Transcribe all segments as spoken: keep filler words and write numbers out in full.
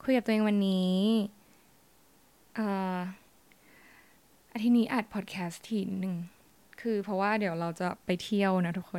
คุยกับตัวเองวันนี้เอ่ออาทิตย์นี้อัดพอดแคสต์ทีหนึ่งคือเพราะว่าเดี๋ยวเราจะไปเที่ยวนะทุกคน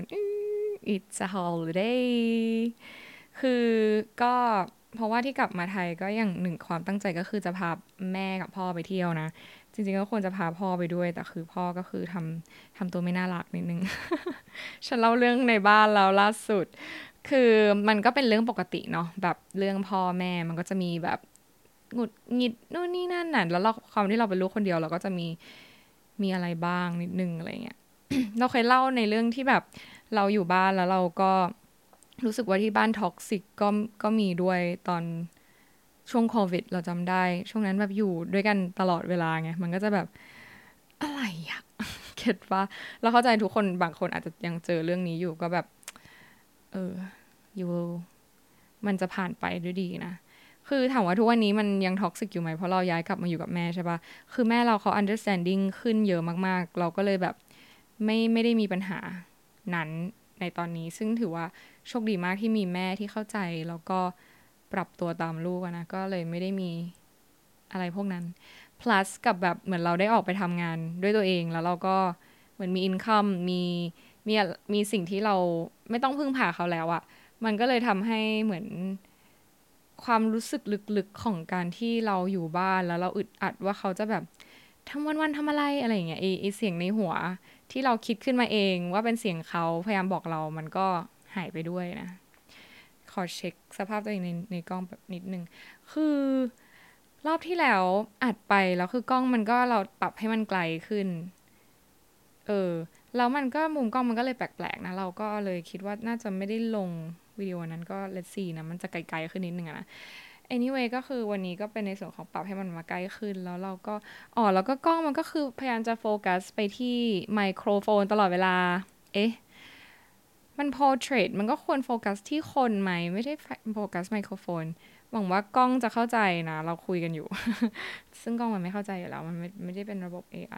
It's a holiday คือก็เพราะว่าที่กลับมาไทยก็อย่างหนึ่งความตั้งใจก็คือจะพาแม่กับพ่อไปเที่ยวนะจริงๆก็ควรจะพาพ่อไปด้วยแต่คือพ่อก็คือทำทำตัวไม่น่ารักนิดนึง ฉันเล่าเรื่องในบ้านแล้วล่าสุดคือมันก็เป็นเรื่องปกติเนาะแบบเรื่องพ่อแม่มันก็จะมีแบบหงุดหงิดนู่นนี่นั่นน่ะแล้วเราความที่เราเป็นลูกคนเดียวเราก็จะมีมีอะไรบ้างนิดนึงอะไรเงี้ย เราเคยเล่าในเรื่องที่แบบเราอยู่บ้านแล้วเราก็รู้สึกว่าที่บ้านท็อกซิกก็ก็มีด้วยตอนช่วงโควิดเราจำได้ช่วงนั้นแบบอยู่ด้วยกันตลอดเวลาไงมันก็จะแบบอะไรอะเก็ตปะเราเข้าใจทุกคนบางคนอาจจะยังเจอเรื่องนี้อยู่ก็แบบเอออยู่มันจะผ่านไปด้วยดีนะคือถามว่าทุกวันนี้มันยังท็อกซิกอยู่ไหมเพราะเราย้ายกลับมาอยู่กับแม่ใช่ปะคือแม่เราเขา understanding ขึ้นเยอะมากๆเราก็เลยแบบ ไม่ไม่ได้มีปัญหานั้นในตอนนี้ซึ่งถือว่าโชคดีมากที่มีแม่ที่เข้าใจแล้วก็ปรับตัวตามลูกนะก็เลยไม่ได้มีอะไรพวกนั้น plus กับแบบเหมือนเราได้ออกไปทำงานด้วยตัวเองแล้วเราก็เหมือนมี income มีมีมีสิ่งที่เราไม่ต้องพึ่งพาเขาแล้วอะมันก็เลยทำให้เหมือนความรู้สึกลึกๆของการที่เราอยู่บ้านแล้วเราอึดอัดว่าเขาจะแบบทำวันๆทำอะไรอะไรอย่างเงี้ยไอไอเสียงในหัว ที่เราคิดขึ้นมาเองว่าเป็นเสียงเขาพยายามบอกเรามันก็หายไปด้วยนะขอเช็คสภาพตัวเองในในกล้องแบบนิดนึงคือรอบที่แล้วอัดไปแล้วคือกล้องมันก็เราปรับให้มันไกลขึ้นเออแล้วมันก็มุมกล้องมันก็เลยแปลกๆนะเราก็เลยคิดว่าน่าจะไม่ได้ลงวิดีโอนั้นก็ let's see นะมันจะไกลๆขึ้นนิดนึงอะนะ anyway ก็คือวันนี้ก็เป็นในส่วนของปรับให้มันมาใกล้ขึ้นแล้วเราก็อ๋อแล้วก็กล้องมันก็คือพยายามจะโฟกัสไปที่ไมโครโฟนตลอดเวลาเอ๊ะมัน portrait มันก็ควรโฟกัสที่คนไหมไม่ได้โฟกัสไมโครโฟนหวังว่ากล้องจะเข้าใจนะเราคุยกันอยู่ซึ่งกล้องมันไม่เข้าใจอยู่แล้วมันไม่ไม่ได้เป็นระบบ เอ ไอ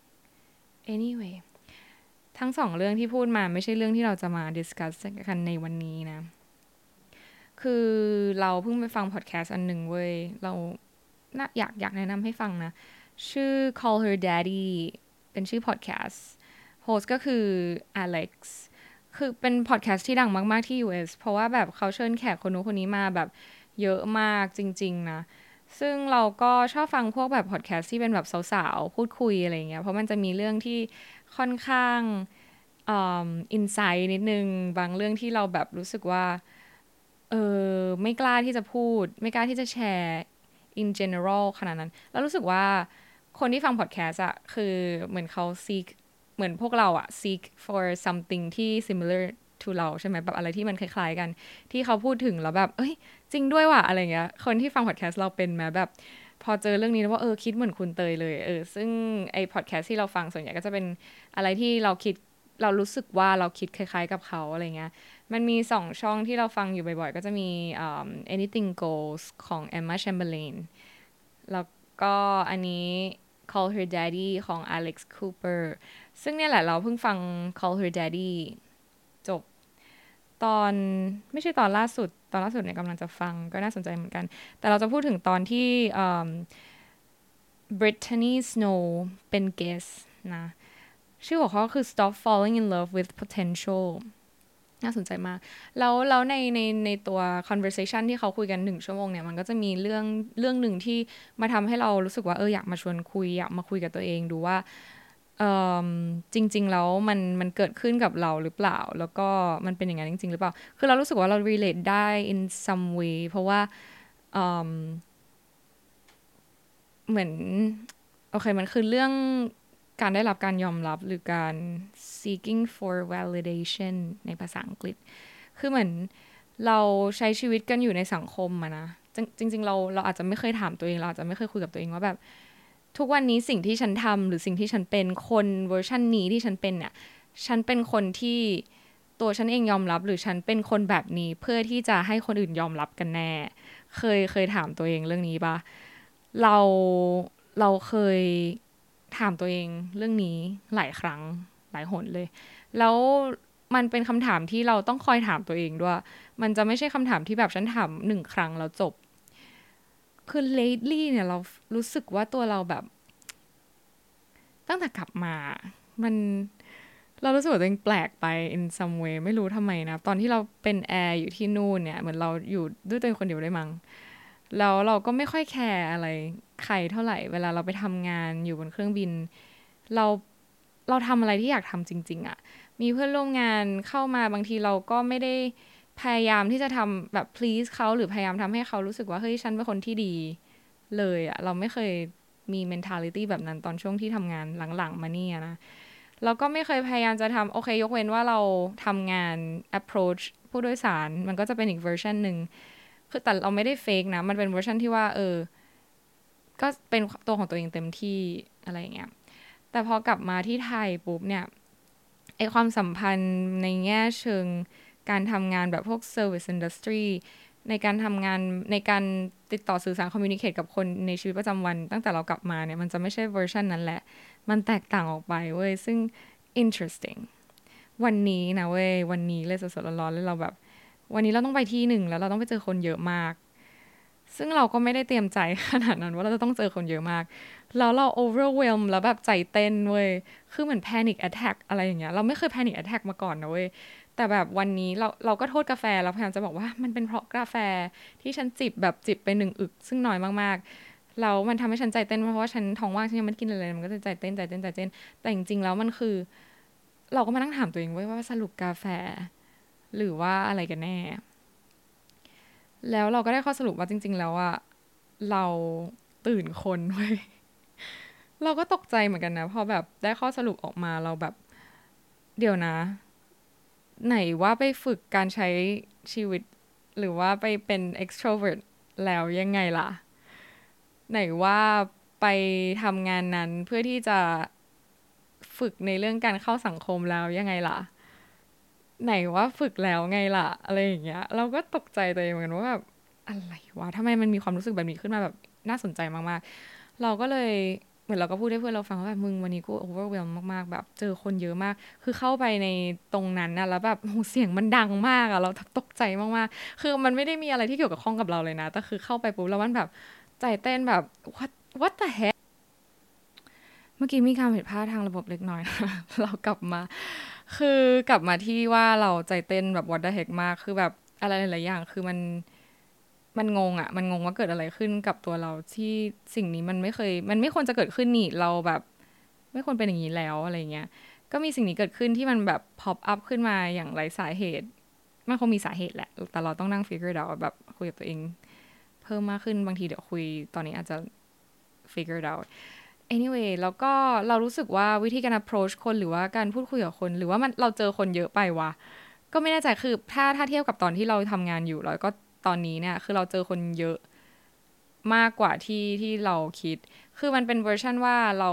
anyway ทั้งสองเรื่องที่พูดมาไม่ใช่เรื่องที่เราจะมา discuss กันในวันนี้นะ คือเราเพิ่งไปฟังพอดแคสต์อันหนึ่งเว้ยเราน่าอยากอยากแนะนำให้ฟังนะชื่อ Call Her Daddy เป็นชื่อพอดแคสต์โฮสต์ก็คือ Alex คือเป็นพอดแคสต์ที่ดังมากๆที่ ยู เอส เพราะว่าแบบเขาเชิญแขกคนนู้นคนนี้มาแบบเยอะมากจริงๆนะซึ่งเราก็ชอบฟังพวกแบบพอดแคสต์ที่เป็นแบบสาวๆพูดคุยอะไรเงี้ยเพราะมันจะมีเรื่องที่ค่อนข้างอ่าอินไซต์นิดนึงบางเรื่องที่เราแบบรู้สึกว่า เออไม่กล้าที่จะพูดไม่กล้าที่จะแชร์ in general ขนาดนั้นแล้วรู้สึกว่าคนที่ฟังพอดแคสต์อะคือเหมือนเขา seek เหมือนพวกเราอะ seek for something ที่ similar to เราใช่ไหมแบบอะไรที่มันคล้ายๆกันที่เขาพูดถึงแล้วแบบเอ้ยจริงด้วยว่ะอะไรเงี้ยคนที่ฟังพอดแคสต์เราเป็นไหมแบบพอเจอเรื่องนี้แล้วว่าเออคิดเหมือนคุณเตยเลยเออซึ่งไอ้พอดแคสต์ที่เราฟังส่วนใหญ่ก็จะเป็นอะไรที่เราคิดเรารู้สึกว่าเราคิดคล้ายๆกับเขาอะไรเงี้ย มันมีสองช่องที่เราฟังอยู่บ่อยๆก็จะมี um, Anything Goes ของ Emma Chamberlain แล้วก็อันนี้ Call Her Daddy ของ Alex Cooper ซึ่งเนี่ยแหละเราเพิ่งฟัง Call Her Daddy จบตอนไม่ใช่ตอนล่าสุดตอนล่าสุดเนี่ยกำลังจะฟังก็น่าสนใจเหมือนกันแต่เราจะพูดถึงตอนที่ um, Brittany Snow เป็น guest นะชื่อของเขาคือ Stop Falling in Love with Potentialน่าสนใจมากแล้วแล้วในในในตัว conversation ที่เขาคุยกันหนึ่งชั่วโมงเนี่ยมันก็จะมีเรื่องเรื่องหนึ่งที่มาทำให้เรารู้สึกว่าเอออยากมาชวนคุยอยากมาคุยกับตัวเองดูว่าเออจริงๆแล้วมันมันเกิดขึ้นกับเราหรือเปล่าแล้วก็มันเป็นอย่างนั้นจริงๆหรือเปล่าคือเรารู้สึกว่าเรา relate ได้ in some way เพราะว่าเออเหมือนโอเคมันคือเรื่องการได้รับการยอมรับหรือการ seeking for validation ในภาษาอังกฤษ คือเหมือนเราใช้ชีวิตกันอยู่ในสังคมอะนะจริงๆเราเราอาจจะไม่เคยถามตัวเองเราอาจจะไม่เคยคุยกับตัวเองว่าแบบทุกวันนี้สิ่งที่ฉันทำหรือสิ่งที่ฉันเป็นคนเวอร์ชันนี้ที่ฉันเป็นเนี่ยฉันเป็นคนที่ตัวฉันเองยอมรับหรือฉันเป็นคนแบบนี้เพื่อที่จะให้คนอื่นยอมรับกันแน่เคยเคยถามตัวเองเรื่องนี้ปะเราเราเคยถามตัวเองเรื่องนี้หลายครั้งหลายหนเลยแล้วมันเป็นคำถามที่เราต้องคอยถามตัวเองด้วย มันจะไม่ใช่คำถามที่แบบฉันถามหนึ่งครั้งแล้วจบคือ lately เนี่ยเรารู้สึกว่าตัวเราแบบตั้งแต่กลับมามันเรารู้สึกว่าตัวเองแปลกไป in some way ไม่รู้ทำไมนะตอนที่เราเป็นแอร์อยู่ที่นู่นเนี่ยเหมือนเราอยู่ด้วยตัวเองคนเดียวได้มั้งแล้วเราก็ไม่ค่อยแคร์อะไรใครเท่าไหร่เวลาเราไปทำงานอยู่บนเครื่องบินเราเราทำอะไรที่อยากทำจริงๆอะมีเพื่อนร่วมงานเข้ามาบางทีเราก็ไม่ได้พยายามที่จะทำแบบ please เขาหรือพยายามทำให้เขารู้สึกว่าเฮ้ยฉันเป็นคนที่ดีเลยอะเราไม่เคยมี mentality แบบนั้นตอนช่วงที่ทำงานหลังๆมานี่นะเราก็ไม่เคยพยายามจะทำโอเคยกเว้นว่าเราทำงาน approach ผู้โดยสารมันก็จะเป็นอีกเวอร์ชันหนึ่งคือแต่เราไม่ได้ fake นะมันเป็นเวอร์ชันที่ว่าเออก็เป็นตัวของตัวเองเต็มที่อะไรอย่างเงี้ยแต่พอกลับมาที่ไทยปุ๊บเนี่ยไอความสัมพันธ์ในแง่เชิงการทำงานแบบพวก service industry ในการทำงานในการติดต่อสื่อสาร communicate กับคนในชีวิตประจำวันตั้งแต่เรากลับมาเนี่ยมันจะไม่ใช่เวอร์ชันนั้นแหละมันแตกต่างออกไปเว้ยซึ่ง interesting วันนี้นะเว้ยวันนี้เลยสดๆร้อนๆเลยเราแบบวันนี้เราต้องไปที่หนึ่งแล้วเราต้องไปเจอคนเยอะมากซึ่งเราก็ไม่ได้เตรียมใจขนาดนั้นว่าเราจะต้องเจอคนเยอะมากแล้วเรา overwhelm แล้วแบบใจเต้นเว้ยคือเหมือน panic attack อะไรอย่างเงี้ยเราไม่เคย panic attack มาก่อนนะเว้ยแต่แบบวันนี้เราเราก็โทษกาแฟเราพยายามจะบอกว่ามันเป็นเพราะกาแฟที่ฉันจิบแบบจิบไปหนึ่งอึกซึ่งน้อยมากๆแล้วมันทำให้ฉันใจเต้นเพราะว่าฉันท้องว่างฉันยังไม่กินอะไรมันก็จะใจเต้นใจเต้นใจเต้นแต่จริงๆแล้วมันคือเราก็มานั่งถามตัวเองไว้ว่าสรุปกาแฟหรือว่าอะไรกันแน่แล้วเราก็ได้ข้อสรุปว่าจริงๆแล้วอะเราตื่นคนเว้ยเราก็ตกใจเหมือนกันนะพอแบบได้ข้อสรุปออกมาเราแบบเดี๋ยวนะไหนว่าไปฝึกการใช้ชีวิตหรือว่าไปเป็น extrovert แล้วยังไงล่ะไหนว่าไปทำงานนั้นเพื่อที่จะฝึกในเรื่องการเข้าสังคมแล้วยังไงล่ะไหนว่าฝึกแล้วไงล่ะอะไรอย่างเงี้ยเราก็ตกใจตัวเองเหมือนกันว่าแบบอะไรวะทำไมมันมีความรู้สึกแบบนี้ขึ้นมาแบบน่าสนใจมากๆเราก็เลยเหมือนเราก็พูดให้เพื่อนเราฟังว่าแบบมึงวันนี้กู overwhelm มากๆแบบเจอคนเยอะมากคือเข้าไปในตรงนั้นนะแล้วแบบโหเสียงมันดังมากอะเราตกใจมากๆคือมันไม่ได้มีอะไรที่เกี่ยวกับข้องกับเราเลยนะแต่คือเข้าไปปุ๊บแล้วมันแบบใจเต้นแบบ what what the heck เมื่อกี้มีการผิดพลาดทางระบบเล็กน้อยนะ เรากลับมาคือกลับมาที่ว่าเราใจเต้นแบบ what the heck มากคือแบบอะไรหลายๆอย่างคือมันมันงงอะมันงงว่าเกิดอะไรขึ้นกับตัวเราที่สิ่งนี้มันไม่เคยมันไม่ควรจะเกิดขึ้นนี่เราแบบไม่ควรเป็นอย่างนี้แล้วอะไรเงี้ยก็มีสิ่งนี้เกิดขึ้นที่มันแบบ pop up ขึ้นมาอย่างไร้สาเหตุมันคงมีสาเหตุแหละแต่เราต้องนั่ง figure it out แบบคุยกับตัวเองเพิ่มมากขึ้นบางทีเดี๋ยวคุยตอนนี้อาจจะ figure it out anyway แล้วก็เรารู้สึกว่าวิธีการ approach คนหรือว่าการพูดคุยกับคนหรือว่ามันเราเจอคนเยอะไปวะก็ไม่แน่ใจคือถ้าถ้าเทียบกับตอนที่เราทำงานอยู่แล้วก็ตอนนี้เนี่ยคือเราเจอคนเยอะมากกว่าที่ที่เราคิดคือมันเป็นเวอร์ชันว่าเรา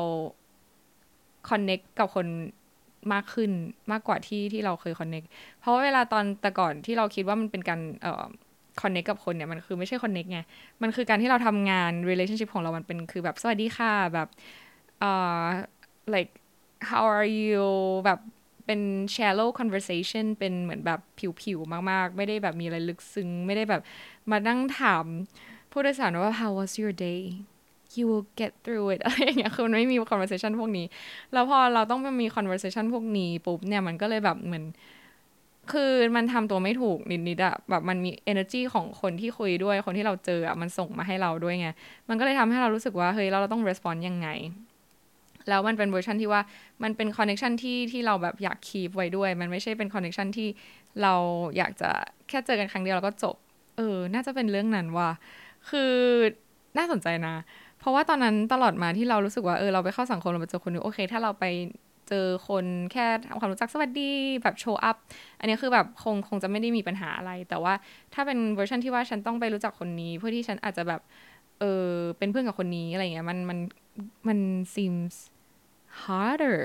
connect กับคนมากขึ้นมากกว่าที่ที่เราเคย connect เพราะว่าเวลาตอนแต่ก่อนที่เราคิดว่ามันเป็นการเอ่อ connect กับคนเนี่ยมันคือไม่ใช่ connect ไงมันคือการที่เราทำงาน relationship ของเรามันเป็นคือแบบสวัสดีค่ะแบบ เอ่อ like how are you แบบเป็น shallow conversation เป็นเหมือนแบบผิวๆมากๆไม่ได้แบบมีอะไรลึกซึ้งไม่ได้แบบมานั่งถามผู้โดยสารว่า how was your day you will get through it อะไรอย่างเงี้ยคือมันไม่มี conversation พวกนี้แล้วพอเราต้องมามี conversation พวกนี้ปุ๊บเนี่ยมันก็เลยแบบเหมือนคือมันทำตัวไม่ถูกนิดๆอะแบบมันมี energy ของคนที่คุยด้วยคนที่เราเจออะมันส่งมาให้เราด้วยไงมันก็เลยทำให้เรารู้สึกว่าเฮ้ยเราต้อง respond ยังไง แล้วมันเป็นเวอร์ชันที่ว่ามันเป็นคอนเน c t ชันที่ที่เราแบบอยากคีปไว้ด้วยมันไม่ใช่เป็นคอนเน c t ชันที่เราอยากจะแค่เจอกันครั้งเดียวแล้วก็จบเออน่าจะเป็นเรื่องนั้นว่าคือน่าสนใจนะเพราะว่าตอนนั้นตลอดมาที่เรารู้สึกว่าเออเราไปเข้าสังคมเราไปเจอคนนึงโอเคถ้าเราไปเจอคนแค่ทำความรู้จักสวัสดีแบบโชว์อัพอันนี้คือแบบคงคงจะไม่ได้มีปัญหาอะไรแต่ว่าถ้าเป็นเวอร์ชันที่ว่าฉันต้องไปรู้จักคนนี้เพื่อที่ฉันอาจจะแบบเออเป็นเพื่อนกับคนนี้อะไรเงี้ยมันมันมัน seems harder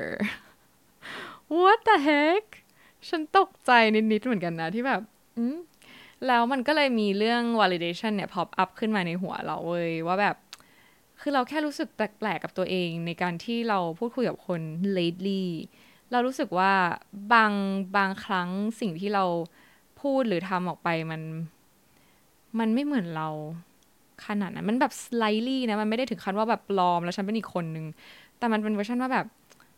what the heck ฉันตกใจนิดๆเหมือนกันนะที่แบบอืมแล้วมันก็เลยมีเรื่อง validation เนี่ย pop up ขึ้นมาในหัวเราเว้ยว่าแบบคือเราแค่รู้สึกแปลกๆกับตัวเองในการที่เราพูดคุยกับคน lately เรารู้สึกว่าบางบางครั้งสิ่งที่เราพูดหรือทำออกไปมันมันไม่เหมือนเราขนาดนั้นมันแบบ slightly นะมันไม่ได้ถึงขั้นว่าแบบปลอมแล้วฉันเป็นอีกคนนึงแต่มันเป็นเวอร์ชันว่าแบบ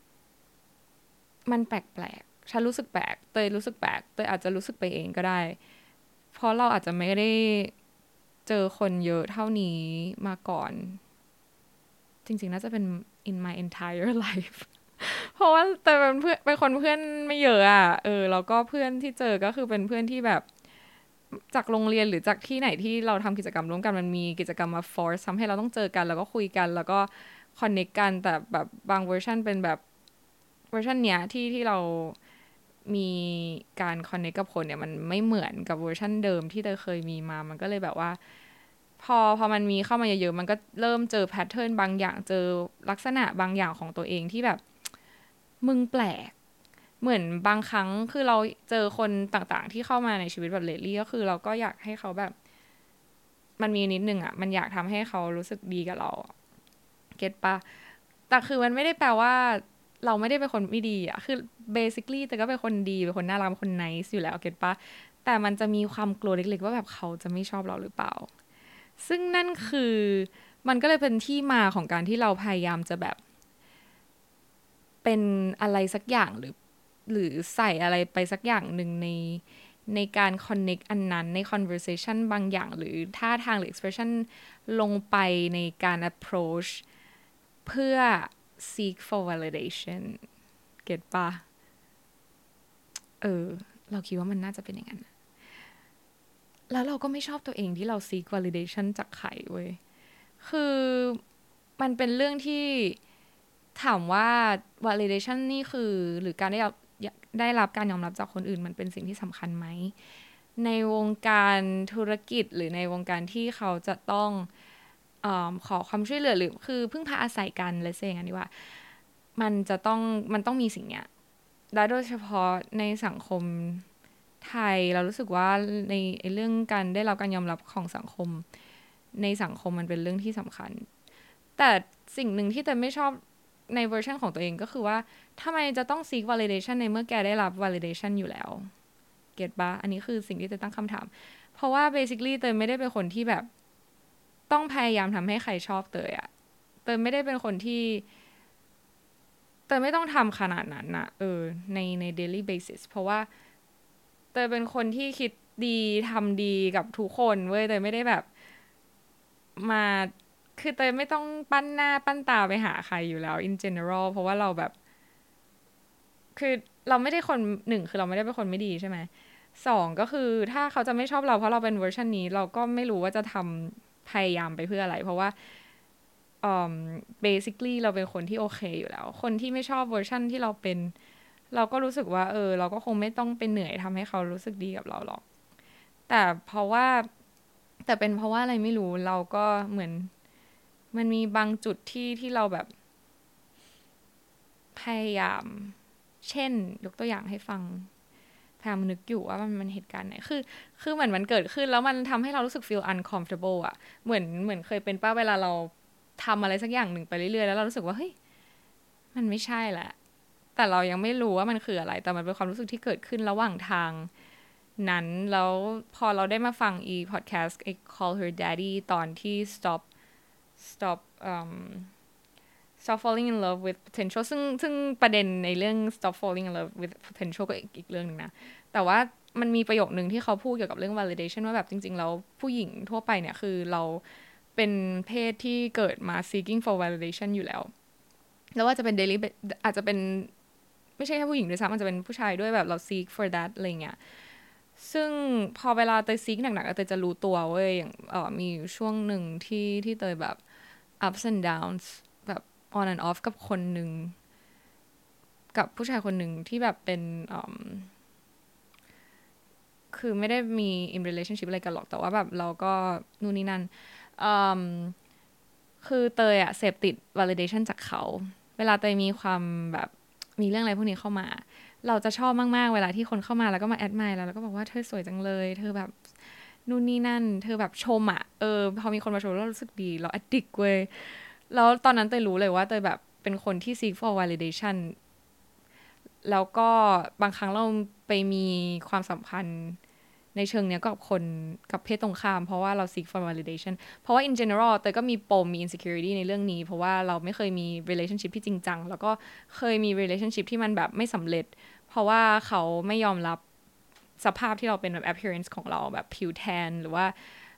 มันแปลกๆฉันรู้สึกแปลกเตยรู้สึกแปลกเตยอาจจะรู้สึกไปเองก็ได้เพราะเราอาจจะไม่ได้เจอคนเยอะเท่านี้มาก่อนจริงๆน่าจะเป็น in my entire life เพราะว่าแต่เป็นเพื่อนเป็นคนเพื่อนไม่เยอะอ่ะเออแล้วก็เพื่อนที่เจอก็คือเป็นเพื่อนที่แบบจากโรงเรียนหรือจากที่ไหนที่เราทำกิจกรรมร่วมกันมันมีกิจกรรมมา force ทำให้เราต้องเจอกันแล้วก็คุยกันแล้วก็ connect กันแต่แบบบางเวอร์ชันเป็นแบบเวอร์ชันเนี้ยที่ที่เรามีการ connect กับคนเนี่ยมันไม่เหมือนกับเวอร์ชันเดิมที่เธอเคยมีมามันก็เลยแบบว่าพอพอมันมีเข้ามาเยอะๆมันก็เริ่มเจอแพทเทิร์นบางอย่างเจอลักษณะบางอย่างของตัวเองที่แบบมึงแปลกเหมือนบางครั้งคือเราเจอคนต่างๆที่เข้ามาในชีวิตแบบเลลี่ก็คือเราก็อยากให้เขาแบบมันมีนิดนึงอ่ะมันอยากทำให้เขารู้สึกดีกับเราเก็ตปะแต่คือมันไม่ได้แปลว่าเราไม่ได้เป็นคนไม่ดีอ่ะคือ basically แต่ก็เป็นคนดีเป็นคนน่ารักเป็นคน nice อยู่แล้วเก็ตปะแต่มันจะมีความกลัวเล็กๆว่าแบบเขาจะไม่ชอบเราหรือเปล่าซึ่งนั่นคือมันก็เลยเป็นที่มาของการที่เราพยายามจะแบบเป็นอะไรสักอย่างหรือหรือใส่อะไรไปสักอย่างหนึ่งในในการ connect อันนั้นใน conversation บางอย่างหรือท่าทางหรือ expression ลงไปในการ approach เพื่อ seek for validation เก็ตปะเออเราคิดว่ามันน่าจะเป็นอย่างนั้นแล้วเราก็ไม่ชอบตัวเองที่เรา seek validation จากใครเว้ยคือมันเป็นเรื่องที่ถามว่า validation นี่คือหรือการได้รับได้รับการยอมรับจากคนอื่นมันเป็นสิ่งที่สำคัญไหมในวงการธุรกิจหรือในวงการที่เขาจะต้องเออขอความช่วยเหลือหรือคือพึ่งพาอาศัยกันเลยเสียงอันนี้ว่ามันจะต้องมันต้องมีสิ่งเนี้ยและโดยเฉพาะในสังคมไทยเรารู้สึกว่าในเรื่องการได้รับการยอมรับของสังคมในสังคมมันเป็นเรื่องที่สำคัญแต่สิ่งหนึ่งที่เตยไม่ชอบในเวอร์ชันของตัวเองก็คือว่าทำไมจะต้อง seek validation ในเมื่อแกได้รับ validation อยู่แล้วเก็ตปะอันนี้คือสิ่งที่เตยตั้งคำถามเพราะว่า basically เตยไม่ได้เป็นคนที่แบบต้องพยายามทำให้ใครชอบเตยอะเตยไม่ได้เป็นคนที่เตยไม่ต้องทำขนาดนั้นนะเออในใน daily basis เพราะว่าเตยเป็นคนที่คิดดีทำดีกับทุกคนเว้ยเตยไม่ได้แบบมาคือเตยไม่ต้องปั้นหน้าปั้นตาไปหาใครอยู่แล้ว in general เพราะว่าเราแบบคือเราไม่ได้คนหนึ่งคือเราไม่ได้เป็นคนไม่ดีใช่ไหมสองก็คือถ้าเขาจะไม่ชอบเราเพราะเราเป็นเวอร์ชันนี้เราก็ไม่รู้ว่าจะทำพยายามไปเพื่ออะไรเพราะว่าอืม basically เราเป็นคนที่โอเคอยู่แล้วคนที่ไม่ชอบเวอร์ชันที่เราเป็นเราก็รู้สึกว่าเออเราก็คงไม่ต้องเป็นเหนื่อยทำให้เขารู้สึกดีกับเราหรอกแต่เพราะว่าแต่เป็นเพราะว่าอะไรไม่รู้เราก็เหมือนมันมีบางจุดที่ที่เราแบบพยายามเช่นยกตัวอย่างให้ฟังพยายามนึกอยู่ว่ามันมันเหตุการณ์ไหนคือคือเหมือนมันเกิดขึ้นแล้วมันทำให้เรารู้สึก feel uncomfortable อะเหมือนเหมือนเคยเป็นป้าเวลาเราทำอะไรสักอย่างหนึ่งไปเรื่อยๆแล้วเรารู้สึกว่าเฮ้ยมันไม่ใช่แหละแต่เรายังไม่รู้ว่ามันคืออะไรแต่มันเป็นความรู้สึกที่เกิดขึ้นระหว่างทางนั้นแล้วพอเราได้มาฟังอีพอดแคสต์ Call Her Daddy ตอนที่ stop stop um stop falling in love with potential ซึ่งซึ่งประเด็นในเรื่อง stop falling in love with potential ก็อีกอีกเรื่องนึงนะแต่ว่ามันมีประโยคนึงที่เขาพูดเกี่ยวกับเรื่อง validation ว่าแบบจริงๆแล้วผู้หญิงทั่วไปเนี่ยคือเราเป็นเพศที่เกิดมา seeking for validation อยู่แล้วแล้วว่าจะเป็น daily อาจจะเป็นไม่ใช่แค่ผู้หญิงด้วยซ้ำอาจจะเป็นผู้ชายด้วยแบบเรา seek for that อะไรเงี้ยซึ่งพอเวลาเตย seek หนักๆเตยจะรู้ตัวเว้ยอย่างเออมีช่วงหนึ่งที่ที่เตยแบบ ups and downsแบบ on and off กับคนหนึ่งกับผู้ชายคนหนึ่งที่แบบเป็นคือไม่ได้มี in relationship อะไรกันหรอกแต่ว่าแบบเราก็นู่นนี่นั่นคือเตยอะเสพติด validation จากเขาเวลาเตยมีความแบบมีเรื่องอะไรพวกนี้เข้ามาเราจะชอบมากๆเวลาที่คนเข้ามาแล้วก็มา admire แล้วแล้วก็บอกว่าเธอสวยจังเลยเธอแบบนู่นนี่นั่นเธอแบบชมอะเออพอมีคนมาชมเรารู้สึกดีเรา addict เว้ยแล้วตอนนั้นเตยรู้เลยว่าเตยแบบเป็นคนที่ seek for validation แล้วก็บางครั้งเราไปมีความสัมพันธ์ในเชิงเนี้ยกับคนกับเพศตรงข้ามเพราะว่าเรา seek for validation เพราะว่า in general เตยก็มีปมมี insecurity ในเรื่องนี้เพราะว่าเราไม่เคยมี relationship ที่จริงจังแล้วก็เคยมี relationship ที่มันแบบไม่สำเร็จเพราะว่าเขาไม่ยอมรับสภาพที่เราเป็นแบบ appearance ของเราแบบผิวแทนหรือว่า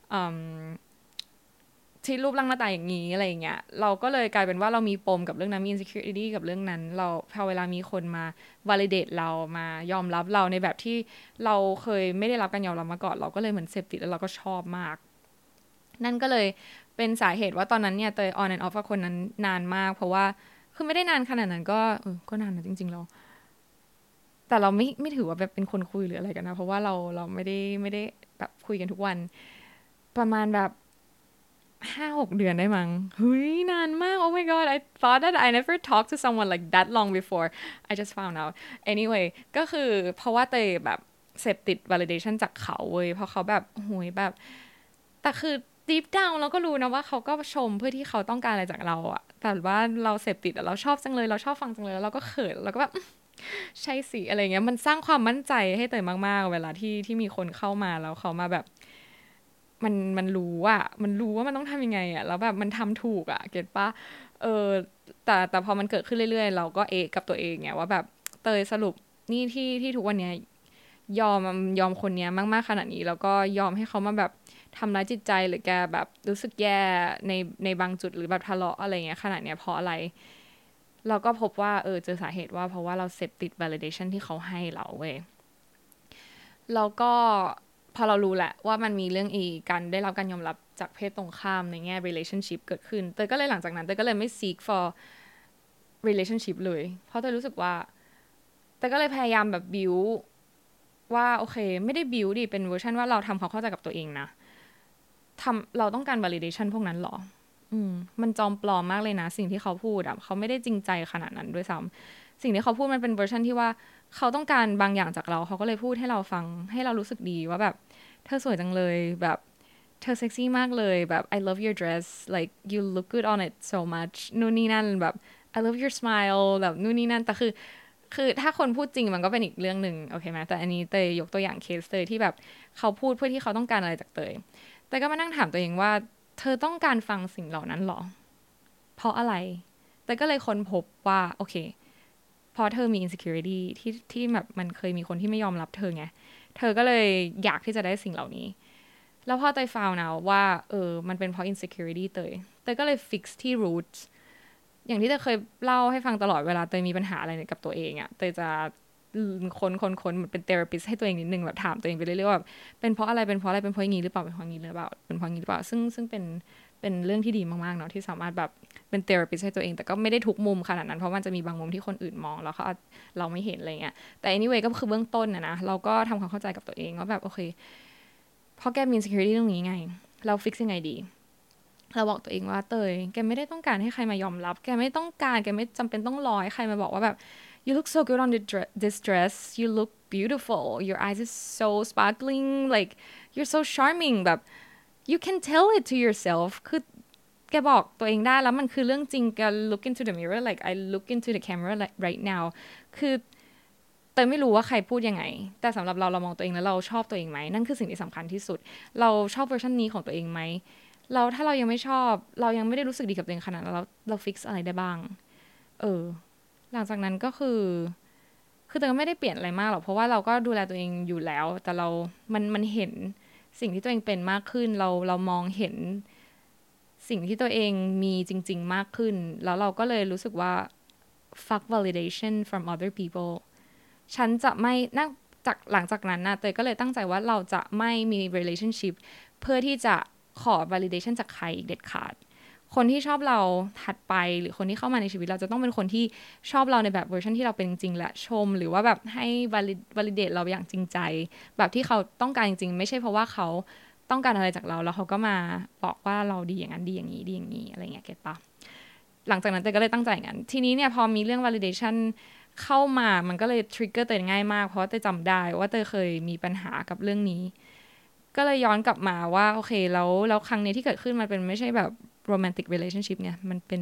ที่รูปร่างหน้าตาอย่างนี้อะไรอย่างเงี้ยเราก็เลยกลายเป็นว่าเรามีปมกับเรื่องนั้นมี insecurity กับเรื่องนั้นเราพอเวลามีคนมา validate เรามายอมรับเราในแบบที่เราเคยไม่ได้รับการยอมรับมาก่อนเราก็เลยเหมือนเสพติดแล้วเราก็ชอบมากนั่นก็เลยเป็นสาเหตุว่าตอนนั้นเนี่ยเตย on and off กับคนนั้นนานมากเพราะว่าคือไม่ได้นานขนาดนั้นก็เออก็นานนะจริงๆเราแต่เราไม่ไม่ถือว่าแบบเป็นคนคุยหรืออะไรกันนะเพราะว่าเราเราไม่ได้ไม่ได้แบบคุยกันทุกวันประมาณแบบห้าหกเดือนได้มั้งเฮ้ยนานมาก oh my god I thought that I never talked to someone like that long before I just found out anyway ก็คือเพราะว่าเตยแบบเสพติด validation จากเขาเว้ยเพราะเขาแบบโหยแบบแต่คือ deep down เราก็รู้นะว่าเขาก็ชมเพื่อที่เขาต้องการอะไรจากเราอะแต่ว่าเราเสพติดเราชอบจังเลยเราชอบฟังจังเลยแล้วเราก็เขินเราก็แบบใช่สิอะไรเงี้ยมันสร้างความมั่นใจให้เตยมากๆเวลาที่ที่มีคนเข้ามาแล้วเขามาแบบมันมันรู้อะมันรู้ว่ามันต้องทำยังไงอะแล้วแบบมันทำถูกอะเก็ตปะเออแต่แต่พอมันเกิดขึ้นเรื่อยๆเราก็เอะกับตัวเองไงว่าแบบเตยสรุปนี่ที่ที่ทุกวันเนี้ยยอมยอมคนเนี้ยมากๆขนาดนี้แล้วก็ยอมให้เขามาแบบทำร้ายจิตใจหรือแกแบบรู้สึกแย่ในในบางจุดหรือแบบทะเลาะอะไรเงี้ยขนาดเนี้ยเพราะอะไรเราก็พบว่าเออเจอสาเหตุว่าเพราะว่าเราเสพติด validation ที่เขาให้เราเว้ยแล้วก็พอเรารู้แหละว่ามันมีเรื่องอีการได้รับการยอมรับจากเพศตรงข้ามในแง่ relationship เกิดขึ้นเตยก็เลยหลังจากนั้นเตยก็เลยไม่ seek for relationship เลยเพราะเตยรู้สึกว่าเตยก็เลยพยายามแบบ build ว่าโอเคไม่ได้ build ดิเป็นเวอร์ชันว่าเราทำความเข้าใจกับตัวเองนะทำเราต้องการ validation พวกนั้นหรออืมมันจอมปลอมมากเลยนะสิ่งที่เขาพูดอ่ะเขาไม่ได้จริงใจขนาดนั้นด้วยซ้ำสิ่งที่เขาพูดมันเป็นเวอร์ชันที่ว่าเขาต้องการบางอย่างจากเราเขาก็เลยพูดให้เราฟังให้เรารู้สึกดีว่าแบบเธอสวยจังเลยแบบเธอเซ็กซี่มากเลยแบบ I love your dress like you look good on it so much นู่นนี่นั่นแบบ I love your smile แบบนู่นนี่นั่นแต่คือคือถ้าคนพูดจริงมันก็เป็นอีกเรื่องหนึ่งโอเคไหมแต่อันนี้เตยยกตัวอย่างเคสเตยที่แบบเขาพูดเพื่อที่เขาต้องการอะไรจากเตยเตยก็มานั่งถามตัวเองว่าเธอต้องการฟังสิ่งเหล่านั้นหรอเพราะอะไรเตยก็เลยค้นพบว่าโอเคพอเธอมี insecurity ที่ที่แบบมันเคยมีคนที่ไม่ยอมรับเธอไงเธอก็เลยอยากที่จะได้สิ่งเหล่านี้แล้วพอเตย found out ว่าเออมันเป็นเพราะ insecurity เตยเตยก็เลย fix ที่ root อย่างที่เตยเคยเล่าให้ฟังตลอดเวลาเตยมีปัญหาอะไรกับตัวเองอะเตยจะค้นค้นค้นเหมือนเป็น therapist ให้ตัวเองนิดนึงแบบถามตัวเองไปเรื่อยๆว่าเป็นเพราะอะไรเป็นเพราะอะไรเป็นเพราะอย่างนี้หรือเปล่าเป็นเพราะอย่างนี้หรือเปล่าเป็นเพราะอย่างนี้หรือเปล่าซึ่งซึ่งเป็นเป็นเรื่องที่ดีมากๆเนาะที่สามารถแบบเป็น therapist ให้ตัวเองแต่ก็ไม่ได้ทุกมุมขนาดนั้นเพราะมันจะมีบางมุมที่คนอื่นมองแล้วเขาเราไม่เห็นอะไรเงี้ยแต่ anyway ก็คือเบื้องต้นนะนะเราก็ทำความเข้าใจกับตัวเองว่าแบบโอเคเพราะแกมี insecurity ตรงนี้ไงเรา fix ยังไงดีเราบอกตัวเองว่าเตยแกไม่ได้ต้องการให้ใครมายอมรับแกไม่ต้องการแกไม่จำเป็นต้องรอให้ใครมาบอกว่าแบบ you look so good on this dress you look beautiful your eyes is so sparkling like you're so charming แบบ you can tell it to yourself คือแกบอกตัวเองได้แล้วมันคือเรื่องจริงแก look into the mirror like I look into the camera like right now คือเตยไม่รู้ว่าใครพูดยังไงแต่สำหรับเราเรามองตัวเองแล้วเราชอบตัวเองไหมนั่นคือสิ่งที่สำคัญที่สุดเราชอบเวอร์ชันนี้ของตัวเองไหมเราถ้าเรายังไม่ชอบเรายังไม่ได้รู้สึกดีกับตัวเองขนาดนั้นเราเราฟิกซ์อะไรได้บ้างเออหลังจากนั้นก็คือคือเตยก็ไม่ได้เปลี่ยนอะไรมากหรอกเพราะว่าเราก็ดูแลตัวเองอยู่แล้วแต่เรามันมันเห็นสิ่งที่ตัวเองเป็นมากขึ้นเราเรามองเห็นสิ่งที่ตัวเองมีจริงๆมากขึ้นแล้วเราก็เลยรู้สึกว่า fuck validation from other people ฉันจะไม่นั่งจากหลังจากนั้นนะเตยก็เลยตั้งใจว่าเราจะไม่มี relationship เพื่อที่จะขอ validation จากใครอีกเด็ดขาดคนที่ชอบเราถัดไปหรือคนที่เข้ามาในชีวิตเราจะต้องเป็นคนที่ชอบเราในแบบเวอร์ชันที่เราเป็นจริงและชมหรือว่าแบบให้ validate เราอย่างจริงใจแบบที่เขาต้องการจริงๆไม่ใช่เพราะว่าเขาต้องการอะไรจากเราแล้วเขาก็มาบอกว่าเราดีอย่างนั้นดีอย่างนี้ดีอย่างนี้อะไรเงี้ยเก็ตปะหลังจากนั้นเตยก็เลยตั้งใจอย่างนั้นทีนี้เนี่ยพอมีเรื่อง validation เข้ามามันก็เลยทริกเกอร์เตยง่ายมากเพราะว่าเตยจำได้ว่าเตยเคยมีปัญหากับเรื่องนี้ก็เลยย้อนกลับมาว่าโอเคแล้วแล้วครั้งนี้ที่เกิดขึ้นมันเป็นไม่ใช่แบบ romantic relationship ไงมันเป็น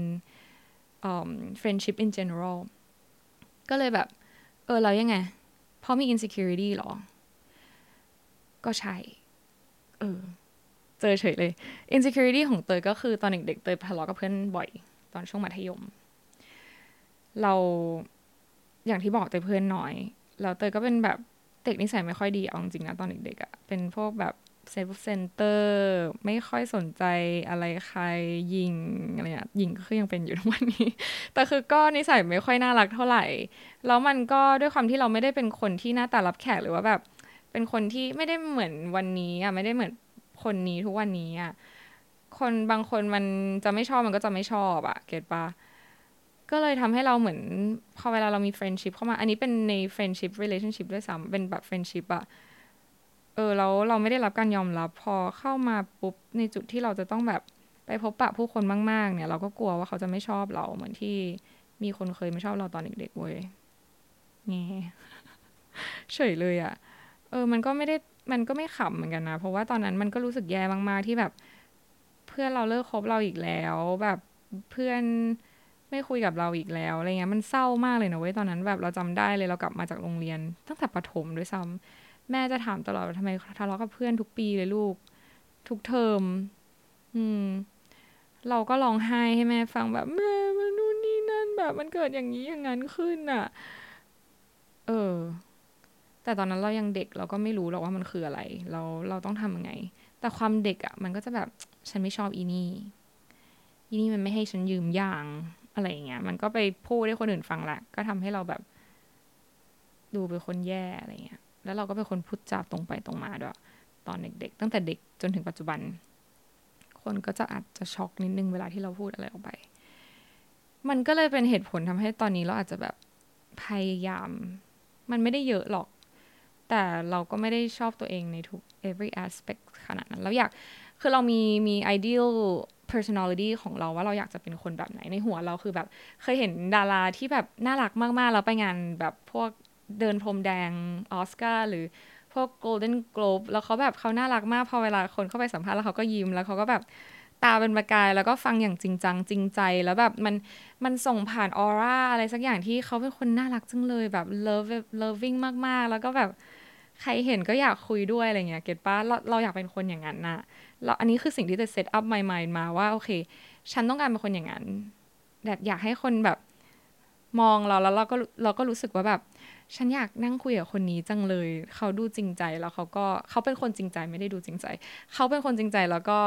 um, friendship in general ก็เลยแบบเออแล้วยังไงเพราะมี insecurity หรอก็ใช่เออเจอเฉยเลย insecurity ของเตยก็คือตอนเด็กๆเตยทะเลาะกับเพื่อนบ่อยตอนช่วงมัธยมเราอย่างที่บอกเตยเพื่อนน้อยแล้วเตยก็เป็นแบบเด็กนิสัยไม่ค่อยดีเอาจริงๆนะตอนเด็กๆอะเป็นพวกแบบเซฟเซนเตอร์ไม่ค่อยสนใจอะไรใครยิงอะไรอะยิงก็คือยังเป็นอยู่ทุกวันนี้แต่คือก็นิสัยไม่ค่อยน่ารักเท่าไหร่แล้วมันก็ด้วยความที่เราไม่ได้เป็นคนที่หน้าตารับแขกหรือว่าแบบเป็นคนที่ไม่ได้เหมือนวันนี้อะไม่ได้เหมือนคนนี้ทุกวันนี้อะคนบางคนมันจะไม่ชอบมันก็จะไม่ชอบอะเก็ตปะ ก็เลยทำให้เราเหมือนพอเวลาเรามี friendship เข้ามาอันนี้เป็นใน friendship relationship ด้วยซ้ำเป็นแบบ friendship อะเออแล้วเราไม่ได้รับการยอมรับพอเข้ามาปุ๊บในจุดที่เราจะต้องแบบไปพบปะผู้คนมากๆเนี่ยเราก็กลัวว่าเขาจะไม่ชอบเราเหมือนที่มีคนเคยไม่ชอบเราตอนเด็กๆเว้ยแง่เฉยเลยอะเออมันก็ไม่ได้มันก็ไม่ขำเหมือนกันนะเพราะว่าตอนนั้นมันก็รู้สึกแย่มากๆที่แบบเพื่อนเราเลิกคบเราอีกแล้วแบบเพื่อน ไม่คุยกับเราอีกแล้วอะไรเงี้ยมันเศร้ามากเลยนะเว้ยตอนนั้นแบบเราจำได้เลยเรากลับมาจากโรงเรียนตั้งแต่ประถมด้วยซ้ำแม่จะถามตลอดว่าทำไมทะเลาะกับเพื่อนทุกปีเลยลูกทุกเทอมอืมเราก็ร้องไห้ให้แม่ฟังแบบแม่มันนู่นนี่นั่นแบบมันเกิดอย่างนี้อย่างนั้นขึ้นอ่ะเออแต่ตอนนั้นเรายังเด็กเราก็ไม่รู้หรอกว่ามันคืออะไรเราเราต้องทำยังไงแต่ความเด็กอ่ะมันก็จะแบบฉันไม่ชอบอีนี่อีนี่มันไม่ให้ฉันยืมยางอะไรอย่างเงี้ยมันก็ไปพูดให้คนอื่นฟังแหละก็ทำให้เราแบบ ดูเป็นคนแย่อะไรเงี้ยแล้วเราก็เป็นคนพูดจาตรงไปตรงมาด้วยตอนเด็กๆตั้งแต่เด็กจนถึงปัจจุบันคนก็จะอาจจะช็อกนิดนึงเวลาที่เราพูดอะไรออกไปมันก็เลยเป็นเหตุผลทำให้ตอนนี้เราอาจจะแบบพยายามมันไม่ได้เยอะหรอกแต่เราก็ไม่ได้ชอบตัวเองในทุก every aspect ขนาดนั้นแล้วอยากคือเรามีมี ideal personality ของเราว่าเราอยากจะเป็นคนแบบไหนในหัวเราคือแบบเคยเห็นดาราที่แบบน่ารักมากๆแล้วไปงานแบบพวก เดินพรมแดงออสการ์หรือพวก Golden Globe แล้วเขาแบบเขาน่ารักมากพอเวลาคนเข้าไปสัมภาษณ์แล้วเขาก็ยิ้มแล้วเขาก็แบบตาเป็นประกายแล้วก็ฟังอย่างจริงจังจริงใจแล้วแบบมันมันส่งผ่านออร่าอะไรสักอย่างที่เขาเป็นคนน่ารักจังเลยแบบ love loving มากๆแล้วก็แบบใครเห็นก็อยากคุยด้วยอะไรเงี้ยเก็ตป้าเราเราอยากเป็นคนอย่างนั้นน่ะแล้วอันนี้คือสิ่งที่จะ set up my mind มาว่าโอเคฉันต้องการเป็นคนอย่างนั้นแบบอยากให้คนแบบมองเราแล้วเราก็เราก็รู้สึกว่าแบบ ฉันอยากนั่งคุยกับคนนี้จังเลยเขาดูจริงใจแล้วเขาก็เขาเป็นคนจริงใจไม่ได้ดูจริงใจเขาเป็นคนจริงใจแล้วก็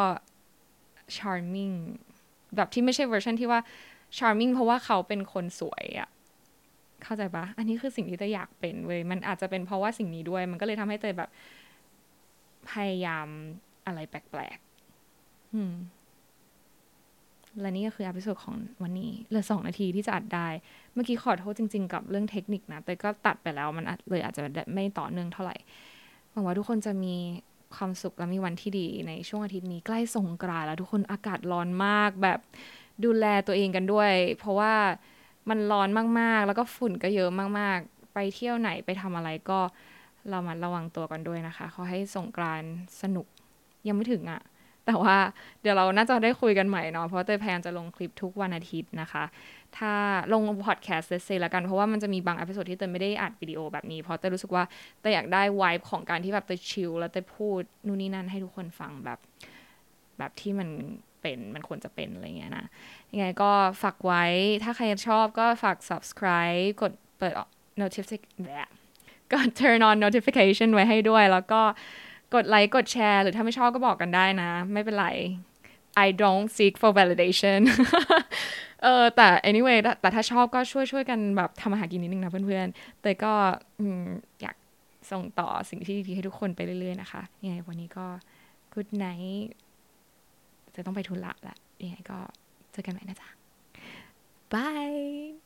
charming แบบที่ไม่ใช่เวอร์ชันที่ว่า charming เพราะว่าเขาเป็นคนสวยอะเข้าใจปะอันนี้คือสิ่งที่เตยอยากเป็นเว้ยมันอาจจะเป็นเพราะว่าสิ่งนี้ด้วยมันก็เลยทำให้เตยแบบพยายามอะไรแปลกๆอืมและนี่ก็คืออพิโซดของวันนี้เหลือสองนาทีที่จะอัดได้เมื่อกี้ขอโทษจริงๆกับเรื่องเทคนิคนะแต่ก็ตัดไปแล้วมันเลยอาจจะไม่ต่อเนื่องเท่าไหร่ หวังว่าทุกคนจะมีความสุขและมีวันที่ดีในช่วงอาทิตย์นี้ใกล้สงกรานต์แล้วทุกคนอากาศร้อนมากแบบดูแลตัวเองกันด้วยเพราะว่ามันร้อนมากๆแล้วก็ฝุ่นก็เยอะมากๆไปเที่ยวไหนไปทำอะไรก็เรามาระวังตัวกันด้วยนะคะขอให้สงกรานต์สนุกยังไม่ถึงอะ่ะแต่ว่าเดี๋ยวเราน่าจะได้คุยกันใหม่เนาะเพราะเตยแพลนจะลงคลิปทุกวันอาทิตย์นะคะถ้าลงพอดแคสต์เซละกันเพราะว่ามันจะมีบางอพิโซดที่เตยไม่ได้อัดวิดีโอแบบนี้เพราะเตยรู้สึกว่า แต่อยากได้ไวบ์ของการที่แบบเตยชิลแล้วเตยพูดนู่นนี่นั่นให้ทุกคนฟังแบบแบบที่มันเป็นมันควรจะเป็นอะไรเงี้ยนะยังไงก็ฝากไว้ถ้าใครชอบก็ฝาก subscribe กดเปิด notification ก็ turn on notification ไว้ให้ด้วยแล้วก็กดไลค์กดแชร์หรือถ้าไม่ชอบก็บอกกันได้นะไม่เป็นไร I don't seek for validation เออแต่ anyway แต่ถ้าชอบก็ช่วยช่วยกันแบบทำอาหารกินนิดนึงนะเพื่อนๆแต่ก็อยากส่งต่อสิ่งที่ดีๆให้ทุกคนไปเรื่อยๆนะคะยังไงวันนี้ก็ good night จะต้องไปธุระละยังไงก็เจอกันใหม่นะจ๊ะบาย